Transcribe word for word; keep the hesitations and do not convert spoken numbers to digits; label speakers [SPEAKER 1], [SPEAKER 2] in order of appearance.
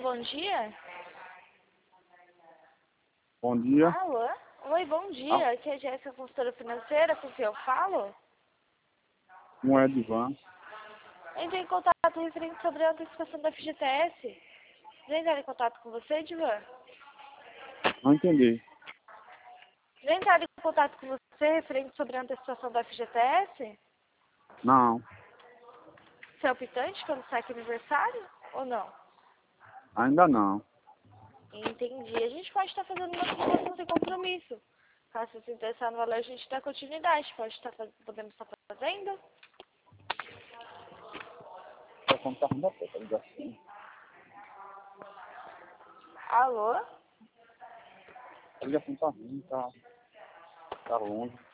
[SPEAKER 1] bom dia.
[SPEAKER 2] Bom dia.
[SPEAKER 1] Alô? Oi, bom dia.
[SPEAKER 2] Ah.
[SPEAKER 1] Aqui é a Jéssica, consultora financeira, com quem eu falo?
[SPEAKER 2] Não é Divan.
[SPEAKER 1] Entrei em contato referente sobre a antecipação da F G T S. Já entraram em contato com você, Divan?
[SPEAKER 2] Não entendi.
[SPEAKER 1] Já entraram em contato com você referente sobre a antecipação da F G T S?
[SPEAKER 2] Não,
[SPEAKER 1] Você é optante quando sai aqui aniversário ou não?
[SPEAKER 2] ainda não.
[SPEAKER 1] Entendi. A gente pode estar fazendo uma simulação sem compromisso. Caso você se interessar no valor, a gente dá continuidade. Pode estar faz... Podemos estar fazendo?
[SPEAKER 2] Tá com o carro da porta, liga assim.
[SPEAKER 1] Alô?
[SPEAKER 2] A ligação tá ruim, tá, tá longe.